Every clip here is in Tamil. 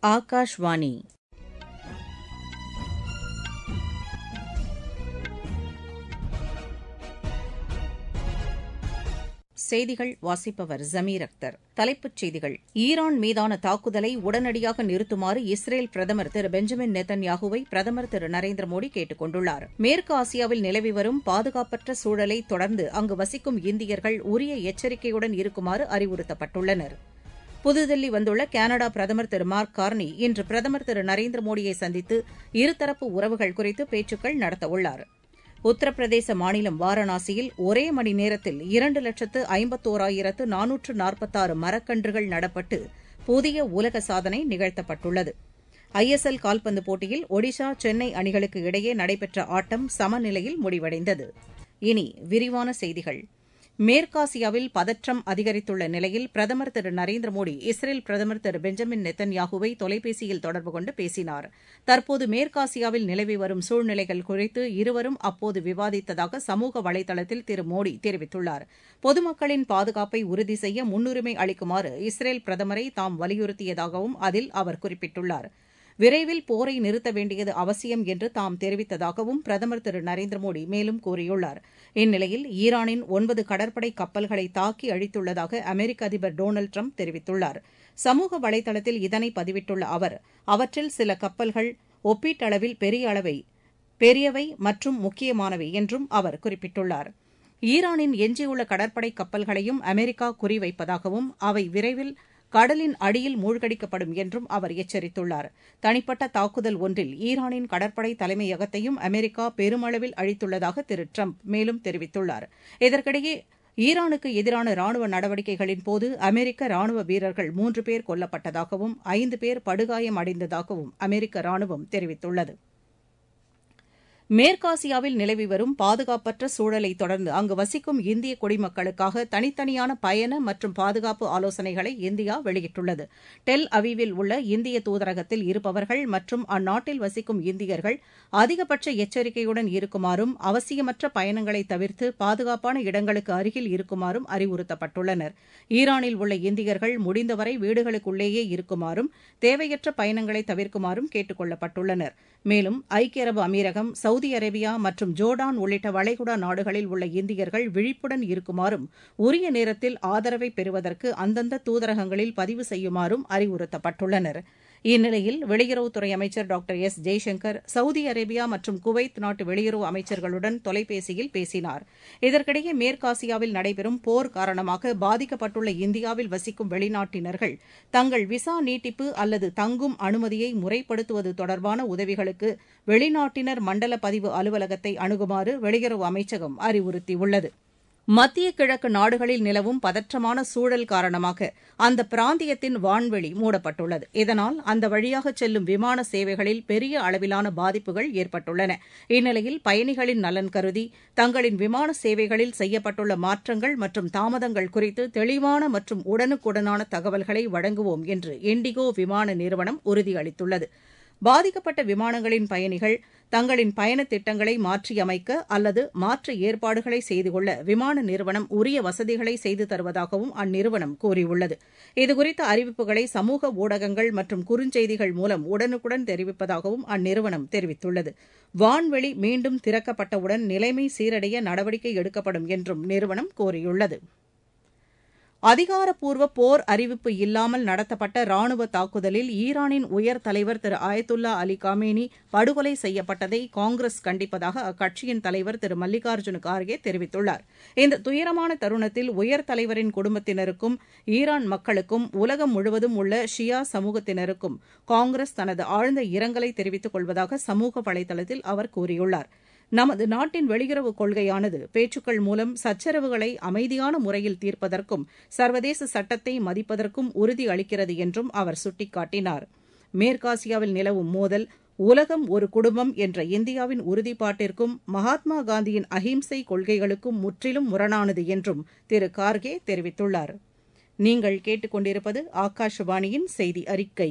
ஆகாஷ்வாணி. செய்திகள் வாசிப்பவர் ஜமீர் அக்தர். தலைப்புச் செய்திகள். ஈரான் மீதான தாக்குதலை உடனடியாக நிறுத்துமாறு இஸ்ரேல் பிரதமர் திரு பெஞ்சமின் நெத்தன்யாகுவை பிரதமர் திரு நரேந்திர மோடி கேட்டுக் கொண்டுள்ளார். மேற்கு ஆசியாவில் நிலவி வரும் பாதுகாப்பற்ற சூழலை தொடர்ந்து அங்கு வசிக்கும் இந்தியர்கள் உரிய எச்சரிக்கையுடன் இருக்குமாறு அறிவுறுத்தப்பட்டுள்ளனர். புதுதில்லி வந்துள்ள கனடா பிரதமர் திரு மார்க் கார்னி இன்று பிரதமர் திரு நரேந்திர மோடியை சந்தித்து இருதரப்பு உறவுகள் குறித்து பேச்சுக்கள் நடத்தவுள்ளார். உத்தரப்பிரதேச மாநிலம் வாரணாசியில் ஒரே மணி நேரத்தில் 2,51,446 மரக்கன்றுகள் நடப்பட்டு புதிய உலக சாதனை நிகழ்த்தப்பட்டுள்ளது. ISL கால்பந்து போட்டியில் ஒடிஷா சென்னை அணிகளுக்கு இடையே நடைபெற்ற ஆட்டம் சமநிலையில் முடிவடைந்தது. இனி விரிவான செய்திகள். மேற்காசியாவில் பதற்றம் அதிகரித்துள்ள நிலையில் பிரதமர் திரு நரேந்திர மோடி இஸ்ரேல் பிரதமர் திரு பெஞ்சமின் நெத்தன்யாகுவை தொலைபேசியில் தொடர்பு கொண்டு பேசினார். தற்போது மேற்காசியாவில் நிலவி வரும் சூழ்நிலைகள் குறித்து இருவரும் அப்போது விவாதித்ததாக சமூக வலைதளத்தில் திரு மோடி தெரிவித்துள்ளார். பொதுமக்களின் பாதுகாப்பை உறுதி செய்ய முன்னுரிமை அளிக்குமாறு இஸ்ரேல் பிரதமரை தாம் வலியுறுத்தியதாகவும் அதில் அவர் குறிப்பிட்டுள்ளார். விரைவில் போரை நிறுத்த வேண்டியது அவசியம் என்று தாம் தெரிவித்ததாகவும் பிரதமர் திரு நரேந்திர மோடி மேலும் கூறியுள்ளார். இந்நிலையில் ஈரானின் 9 கடற்படை கப்பல்களை தாக்கி அழித்துள்ளதாக அமெரிக்க அதிபர் டொனால்டு டிரம்ப் தெரிவித்துள்ளார். சமூக வலைதளத்தில் இதனை பதிவிட்டுள்ள அவர், அவற்றில் சில கப்பல்கள் ஒப்பீட்டளவில் பெரியவை மற்றும் முக்கியமானவை என்றும் அவர் குறிப்பிட்டுள்ளார். ஈரானின் எஞ்சியுள்ள கடற்படை கப்பல்களையும் அமெரிக்கா குறிவைப்பதாகவும் அவை விரைவில் கடலின் அடியில் மூழ்கடிக்கப்படும் என்றும் அவர் எச்சரித்துள்ளார். தனிப்பட்ட தாக்குதல் ஒன்றில் ஈரானின் கடற்படை தலைமையகத்தையும் அமெரிக்கா பெருமளவில் அழித்துள்ளதாக திரு டிரம்ப் மேலும் தெரிவித்துள்ளார். இதற்கிடையே ஈரானுக்கு எதிரான ராணுவ நடவடிக்கைகளின் போது அமெரிக்க ராணுவ வீரர்கள் 3 பேர் கொல்லப்பட்டதாகவும் 5 பேர் படுகாயம் அடைந்ததாகவும் அமெரிக்க ராணுவம் தெரிவித்துள்ளது. மேற்காசியாவில் நிலவி வரும் பாதுகாப்பற்ற சூழலை தொடர்ந்து அங்கு வசிக்கும் இந்திய குடிமக்களுக்காக தனித்தனியான பயண மற்றும் பாதுகாப்பு ஆலோசனைகளை இந்தியா வெளியிட்டுள்ளது. டெல் அவீவில் உள்ள இந்திய தூதரகத்தில் இருப்பவர்கள் மற்றும் அந்நாட்டில் வசிக்கும் இந்தியர்கள் அதிகபட்ச எச்சரிக்கையுடன் இருக்குமாறும் அவசியமற்ற பயணங்களை தவிர்த்து பாதுகாப்பான இடங்களுக்கு அருகில் இருக்குமாறும் அறிவுறுத்தப்பட்டுள்ளனர். ஈரானில் உள்ள இந்தியர்கள் முடிந்தவரை வீடுகளுக்குள்ளேயே இருக்குமாறும் தேவையற்ற பயணங்களை தவிர்க்குமாறும் கேட்டுக் கொள்ளப்பட்டுள்ளனர். மேலும் ஐக்கிய அரபு அமீரகம், சவுதி அரேபியா மற்றும் ஜோர்டான் உள்ளிட்ட வளைகுடா நாடுகளில் உள்ள இந்தியர்கள் விழிப்புடன் இருக்குமாறும் உரிய நேரத்தில் ஆதரவை பெறுவதற்கு அந்தந்த தூதரகங்களில் பதிவு செய்யுமாறும் அறிவுறுத்தப்பட்டுள்ளனர். இந்நிலையில் வெளியுறவுத்துறை அமைச்சர் doctor S Jaishankar Saudi Arabia மற்றும் குவைத் நாட்டு வெளியுறவு அமைச்சர்களுடன் தொலைபேசியில் பேசினார். இதற்கிடையே மேற்காசியாவில் நடைபெறும் போர் காரணமாக பாதிக்கப்பட்டுள்ள இந்தியாவில் வசிக்கும் வெளிநாட்டினர்கள் தங்கள் விசா நீட்டிப்பு அல்லது தங்கும் அனுமதியை முறைப்படுத்துவது தொடர்பான உதவிகளுக்கு வெளிநாட்டினர் மண்டல பதிவு அலுவலகத்தை அணுகுமாறு வெளியுறவு அமைச்சகம் அறிவுறுத்தியுள்ளது. மத்திய கிழக்கு நாடுகளில் நிலவும் பதற்றமான சூழல் காரணமாக அந்த பிராந்தியத்தின் வான்வெளி மூடப்பட்டுள்ளது. இதனால் அந்த வழியாக செல்லும் விமான சேவைகளில் பெரிய அளவிலான பாதிப்புகள் ஏற்பட்டுள்ளன. இந்நிலையில் பயணிகளின் நலன் கருதி தங்களின் விமான சேவைகளில் செய்யப்பட்டுள்ள மாற்றங்கள் மற்றும் தாமதங்கள் குறித்து தெளிவான மற்றும் உடனுக்குடனான தகவல்களை வழங்குவோம் என்று இண்டிகோ விமான நிறுவனம் உறுதியளித்துள்ளது. பாதிக்கப்பட்ட விமானங்களின் பயணிகள் தங்களின் பயணத் திட்டங்களை மாற்றியமைக்க அல்லது மாற்று ஏற்பாடுகளை செய்து கொள்ள விமான நிறுவனம் உரிய வசதிகளை செய்து தருவதாகவும் அந்நிறுவனம் கூறியுள்ளது. இதுகுறித்த அறிவிப்புகளை சமூக ஊடகங்கள் மற்றும் குறுஞ்செய்திகள் மூலம் உடனுக்குடன் தெரிவிப்பதாகவும் அந்நிறுவனம் தெரிவித்துள்ளது. வான்வெளி மீண்டும் திறக்கப்பட்டவுடன் நிலைமை சீரடைய நடவடிக்கை எடுக்கப்படும் என்றும் நிறுவனம் கூறியுள்ளது. அதிகாரப்பூர்வ போர் அறிவிப்பு இல்லாமல் நடத்தப்பட்ட ராணுவ தாக்குதலில் ஈரானின் உயர் தலைவர் திரு அயத்துல்லா அலி காமேனி படுகொலை செய்யப்பட்டதை காங்கிரஸ் கண்டிப்பதாக அக்கட்சியின் தலைவர் திரு மல்லிகார்ஜுன கார்கே தெரிவித்துள்ளார். இந்த துயரமான தருணத்தில் உயர் தலைவரின் குடும்பத்தினருக்கும் ஈரான் மக்களுக்கும் உலகம் முழுவதும் உள்ள ஷியா சமூகத்தினருக்கும் காங்கிரஸ் தனது ஆழ்ந்த இரங்கலை தெரிவித்துக் கொள்வதாக சமூக வலைதளத்தில் அவர் கூறியுள்ளார். நமது நாட்டின் வெளியுறவு கொள்கையானது பேச்சுக்கள் மூலம் சச்சரவுகளை அமைதியான முறையில் தீர்ப்பதற்கும் சர்வதேச சட்டத்தை மதிப்பதற்கும் உறுதி அளிக்கிறது என்றும் அவர் சுட்டிக்காட்டினார். மேற்காசியாவில் நிலவும் மோதல் உலகம் ஒரு குடும்பம் என்ற இந்தியாவின் உறுதிப்பாட்டிற்கும் மகாத்மா காந்தியின் அஹிம்சை கொள்கைகளுக்கும் முற்றிலும் முரணானது என்றும் திரு கார்கே தெரிவித்துள்ளார். நீங்கள் கேட்டுக்கொண்டிருப்பது ஆகாஷவாணியின் செய்தி அறிக்கை.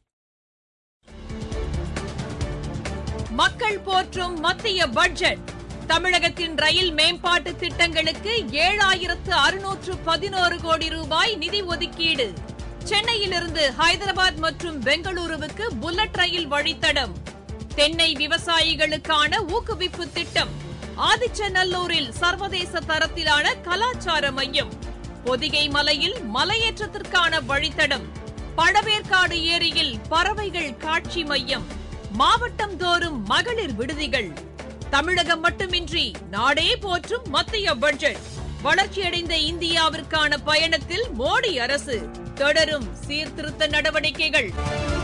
மக்கள் போற்றும் மத்திய பட்ஜெட். தமிழகத்தின் ரயில் மேம்பாட்டு திட்டங்களுக்கு 7,611 கோடி ரூபாய் நிதி ஒதுக்கீடு. சென்னையிலிருந்து ஹைதராபாத் மற்றும் பெங்களூருவுக்கு புல்லட் ரயில் வழித்தடம். தென்னை விவசாயிகளுக்கான ஊக்குவிப்பு திட்டம். ஆதிச்சநல்லூரில் சர்வதேச தரத்திலான கலாச்சார மையம். பொதிகை மலையில் மலையேற்றத்திற்கான வழித்தடம். பழவேற்காடு ஏரியில் பறவைகள் காட்சி மையம். மாவட்டம் தோறும் மகளிர் விடுதிகள். தமிழகம் மட்டுமின்றி நாடே போற்றும் மத்திய பட்ஜெட். வளர்ச்சியடைந்த இந்தியாவிற்கான பயணத்தில் மோடி அரசு. தொடரும் சீர்திருத்த நடவடிக்கைகள்.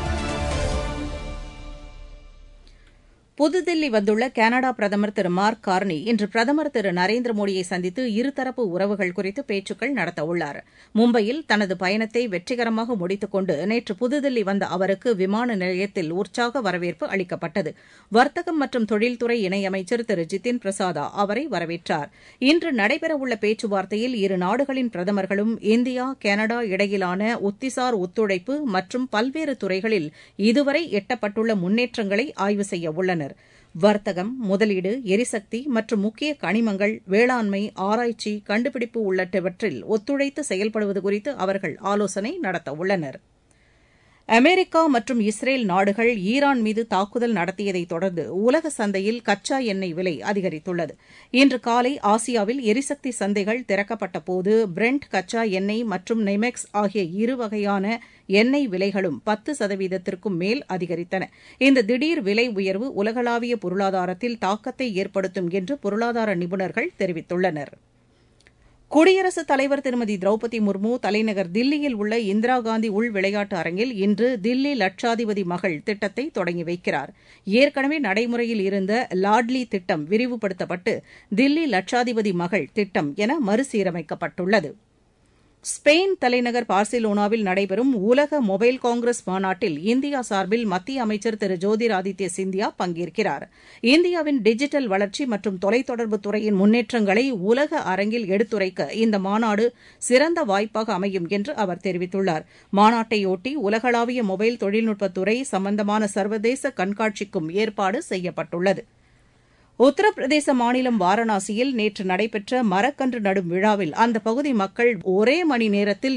புதுதில்லி வந்துள்ள கனடா பிரதமர் திரு மார்க் கார்னி இன்று பிரதமர் திரு நரேந்திர மோடியை சந்தித்து இருதரப்பு உறவுகள் குறித்து பேச்சுக்கள் நடத்தவுள்ளார். மும்பையில் தனது பயணத்தை வெற்றிகரமாக முடித்துக் கொண்டு நேற்று புதுதில்லி வந்த அவருக்கு விமான நிலையத்தில் உற்சாக வரவேற்பு அளிக்கப்பட்டது. வர்த்தகம் மற்றும் தொழில்துறை இணையமைச்சர் திரு ஜிதின் பிரசாதா அவரை வரவேற்றார். இன்று நடைபெறவுள்ள பேச்சுவார்த்தையில் இரு நாடுகளின் பிரதமர்களும் இந்தியா கனடா இடையிலான உத்திசார் ஒத்துழைப்பு மற்றும் பல்வேறு துறைகளில் இதுவரை எட்டப்பட்டுள்ள முன்னேற்றங்களை ஆய்வு செய்யவுள்ளனர். வர்த்தகம், முதலீடு, எரிசக்தி மற்றும் முக்கிய கனிமங்கள், வேளாண்மை, ஆராய்ச்சி, கண்டுபிடிப்பு உள்ளிட்டவற்றில் ஒத்துழைத்து செயல்படுவது குறித்து அவர்கள் ஆலோசனை நடத்தவுள்ளனர். அமெரிக்கா மற்றும் இஸ்ரேல் நாடுகள் ஈரான் மீது தாக்குதல் நடத்தியதை தொடர்ந்து உலக சந்தையில் கச்சா எண்ணெய் விலை அதிகரித்துள்ளது. இன்று காலை ஆசியாவில் எரிசக்தி சந்தைகள் திறக்கப்பட்டபோது பிரெண்ட் கச்சா எண்ணெய் மற்றும் நெமெக்ஸ் ஆகிய இரு வகையான எண்ணெய் விலைகளும் 10%க்கும் மேல் அதிகரித்தன. இந்த திடீர் விலை உயர்வு உலகளாவிய பொருளாதாரத்தில் தாக்கத்தை ஏற்படுத்தும் என்று பொருளாதார நிபுணர்கள் தெரிவித்துள்ளனர். குடியரசுத் தலைவர் திருமதி திரௌபதி முர்மு தலைநகர் தில்லியில் உள்ள இந்திரா காந்தி உள் விளையாட்டு அரங்கில் இன்று தில்லி லட்சாதிபதி மகள் திட்டத்தை தொடங்கி வைக்கிறார். ஏற்கனவே நடைமுறையில் இருந்த லாட்லி திட்டம் விரிவுபடுத்தப்பட்டு தில்லி லட்சாதிபதி மகள் திட்டம் என மறுசீரமைக்கப்பட்டுள்ளது. ஸ்பெயின் தலைநகர் பார்சிலோனாவில் நடைபெறும் உலக மொபைல் காங்கிரஸ் மாநாட்டில் இந்தியா சார்பில் மத்திய அமைச்சர் திரு ஜோதிராதித்ய சிந்தியா பங்கேற்கிறார். இந்தியாவின் டிஜிட்டல் வளர்ச்சி மற்றும் தொலைத்தொடர்பு துறையின் முன்னேற்றங்களை உலக அரங்கில் எடுத்துரைக்க இந்த மாநாடு சிறந்த வாய்ப்பாக அமையும் என்று அவர் தெரிவித்துள்ளார். மாநாட்டையொட்டி உலகளாவிய மொபைல் தொழில்நுட்பத்துறை சம்பந்தமான சர்வதேச கண்காட்சிக்கும் ஏற்பாடு செய்யப்பட்டுள்ளது. உத்தரப்பிரதேச மாநிலம் வாரணாசியில் நேற்று நடைபெற்ற மரக்கன்று நடும் விழாவில் அந்த பகுதி மக்கள் ஒரே மணி நேரத்தில்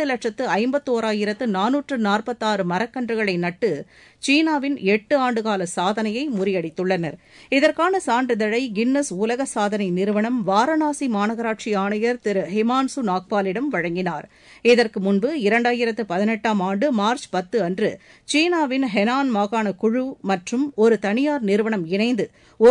2,51,446 மரக்கன்றுகளை நட்டு சீனாவின் 8 ஆண்டுகால சாதனையை முறியடித்துள்ளனர். இதற்கான சான்றிதழை கின்னஸ் உலக சாதனை நிறுவனம் வாரணாசி மாநகராட்சி ஆணையர் திரு ஹிமான்சு நாக்பாலிடம் வழங்கினார். இதற்கு முன்பு 2018ஆம் ஆண்டு மார்ச் 10 அன்று சீனாவின் ஹெனான் மாகாண குழு மற்றும் ஒரு தனியார் நிறுவனம் இணைந்து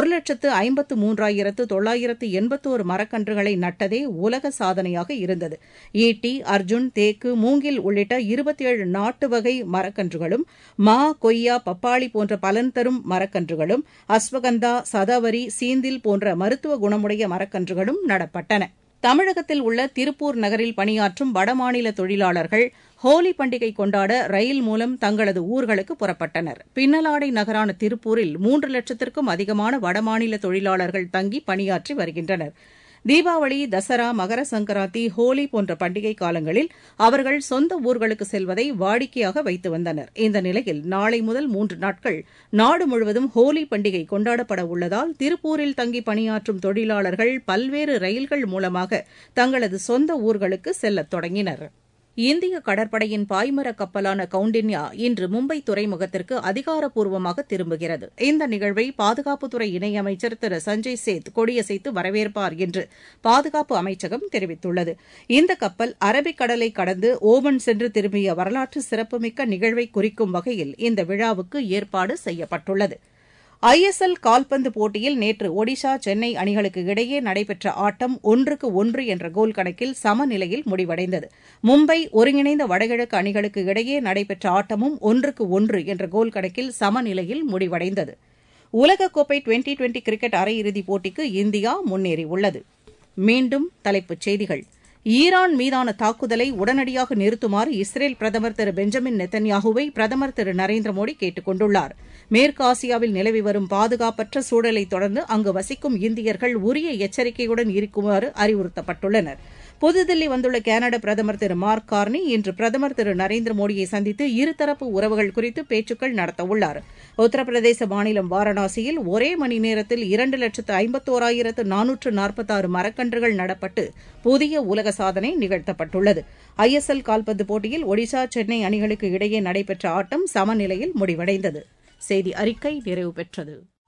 1,53,981 மரக்கன்றுகளை நட்டதே உலக சாதனையாக இருந்தது. ஈட்டி, அர்ஜுன், தேக்கு, மூங்கில் உள்ளிட்ட 27 நாட்டு வகை மரக்கன்றுகளும், மா, கொய்யா, பப்பாளி போன்ற பலன் தரும் மரக்கன்றுகளும், அஸ்வகந்தா, சதாவரி, சீந்தில் போன்ற மருத்துவ குணமுடைய மரக்கன்றுகளும் நடப்பட்டன. தமிழகத்தில் உள்ள திருப்பூர் நகரில் பணியாற்றும் வடமாநில தொழிலாளர்கள் ஹோலி பண்டிகை கொண்டாட ரயில் மூலம் தங்களது ஊர்களுக்கு புறப்பட்டனர். பின்னலாடை நகரான திருப்பூரில் 3 லட்சத்திற்கும் அதிகமான வடமாநில தொழிலாளர்கள் தங்கி பணியாற்றி வருகின்றனர். தீபாவளி, தசரா, மகர சங்கராந்தி, ஹோலி போன்ற பண்டிகை காலங்களில் அவர்கள் சொந்த ஊர்களுக்கு செல்வதை வாடிக்கையாக வைத்து வந்தனர். இந்த நிலையில் நாளை முதல் 3 நாட்கள் நாடு முழுவதும் ஹோலி பண்டிகை கொண்டாடப்பட உள்ளதால் திருப்பூரில் தங்கி பணியாற்றும் தொழிலாளர்கள் பல்வேறு ரயில்கள் மூலமாக தங்களது சொந்த ஊர்களுக்கு செல்லத் தொடங்கினர். இந்திய கடற்படையின் பாய்மர கப்பலான கவுண்டின்யா இன்று மும்பை துறைமுகத்திற்கு அதிகாரப்பூர்வமாக திரும்புகிறது. இந்த நிகழ்வை பாதுகாப்புத்துறை இணையமைச்சர் திரு சஞ்சய் சேத் கொடியசைத்து வரவேற்பார் என்று பாதுகாப்பு அமைச்சகம் தெரிவித்துள்ளது. இந்த கப்பல் அரபிக்கடலை கடந்து ஓமன் சென்று திரும்பிய வரலாற்று சிறப்புமிக்க நிகழ்வை குறிக்கும் வகையில் இந்த விழாவுக்கு ஏற்பாடு செய்யப்பட்டுள்ளது. ISL கால்பந்து போட்டியில் நேற்று ஒடிஷா, சென்னை அணிகளுக்கு இடையே நடைபெற்ற ஆட்டம் 1-1 என்ற கோல் கணக்கில் சமநிலையில் முடிவடைந்தது. மும்பை, ஒருங்கிணைந்த வடகிழக்கு அணிகளுக்கு இடையே நடைபெற்ற ஆட்டமும் 1-1 என்ற கோல் கணக்கில் சமநிலையில் முடிவடைந்தது. உலகக்கோப்பை டுவெண்டி கிரிக்கெட் அரையிறுதிப் போட்டிக்கு இந்தியா முன்னேறியுள்ளது. மீண்டும் தலைப்புச் செய்திகள். ஈரான் மீதான தாக்குதலை உடனடியாக நிறுத்துமாறு இஸ்ரேல் பிரதமர் திரு பெஞ்சமின் நெத்தன்யாகுவை பிரதமர் திரு நரேந்திர மோடி கேட்டுக் கொண்டுள்ளார். மேற்கு ஆசியாவில் நிலவி வரும் பாதுகாப்பற்ற சூழலை தொடர்ந்து அங்கு வசிக்கும் இந்தியர்கள் உரிய எச்சரிக்கையுடன் இருக்குமாறு அறிவுறுத்தப்பட்டுள்ளனர். புதுதில்லி வந்துள்ள கனடா பிரதமர் திரு மார்க் கார்னி இன்று பிரதமர் திரு நரேந்திர மோடியை சந்தித்து இருதரப்பு உறவுகள் குறித்து பேச்சுக்கள் நடத்தவுள்ளார். உத்தரப்பிரதேச மாநிலம் வாரணாசியில் ஒரே மணி நேரத்தில் 2,51,446 மரக்கன்றுகள் நடப்பட்டு புதிய உலக சாதனை நிகழ்த்தப்பட்டுள்ளது. ISL கால்பந்து போட்டியில் ஒடிசா சென்னை அணிகளுக்கு இடையே நடைபெற்ற ஆட்டம் சமநிலையில் முடிவடைந்தது. செய்தி அறிக்கை நிறைவு பெற்றது.